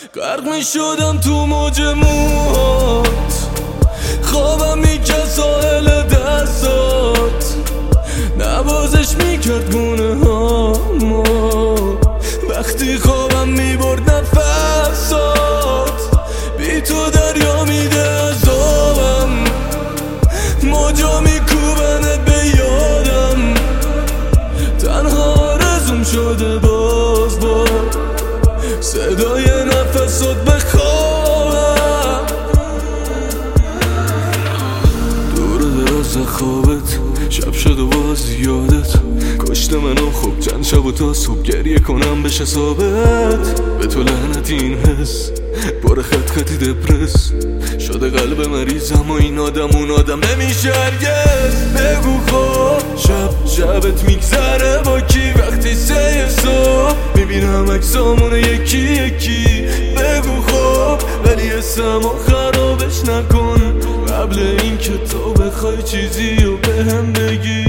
غرق می شدم تو موج موهات، خوابم میکرد ساحل دستات، نوازش میکرد گونه هامو، وقتی خوابم میبرد نفسات، بی تو دریا میده عذابم، موجا میکوبنت به یادم، تنها آرزوم شده باز با صدای نفسات بخوابم. دور دراز خوابت شب شد و باز یادت کشته منو، خوب چند شب و تا صبح گریه کنم بشه ثابت. به تو لعنت این حس پر خط خطی دپرس شده قلب مریضم و این آدم اون آدم نمیشه هرگز. بگو خب شبت میگذره با کی؟ وقتی 3 صبح میبینم عکسامون یکی یکی. بگو خب ولی اسمو خرابش نکن قبل این که تو بخوای چیزی رو بهم بگی.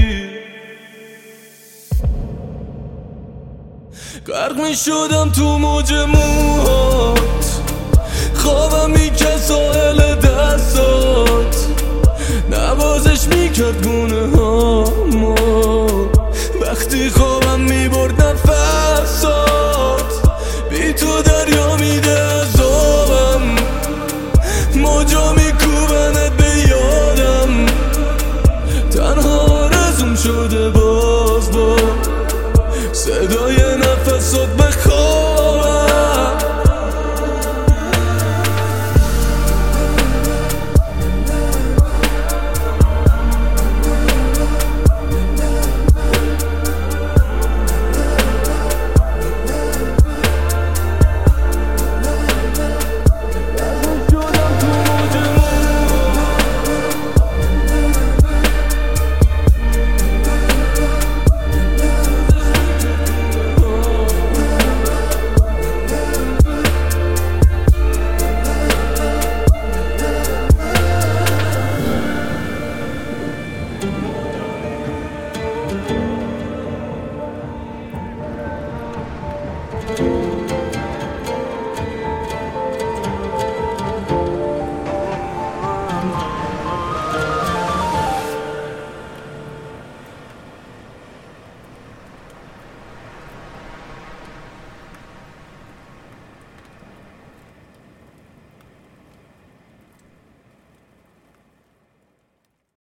غرق می شدم تو موج موهات، خوابم میکرد ساحل دستات، نوازش میکرد گونه هامو، وقتی خوابم میبرد نفسات، بی تو دریا میده عذابم، موجا میکوبنت به یادم، تنها آرزوم شده باز با صدای نفسات بخواب.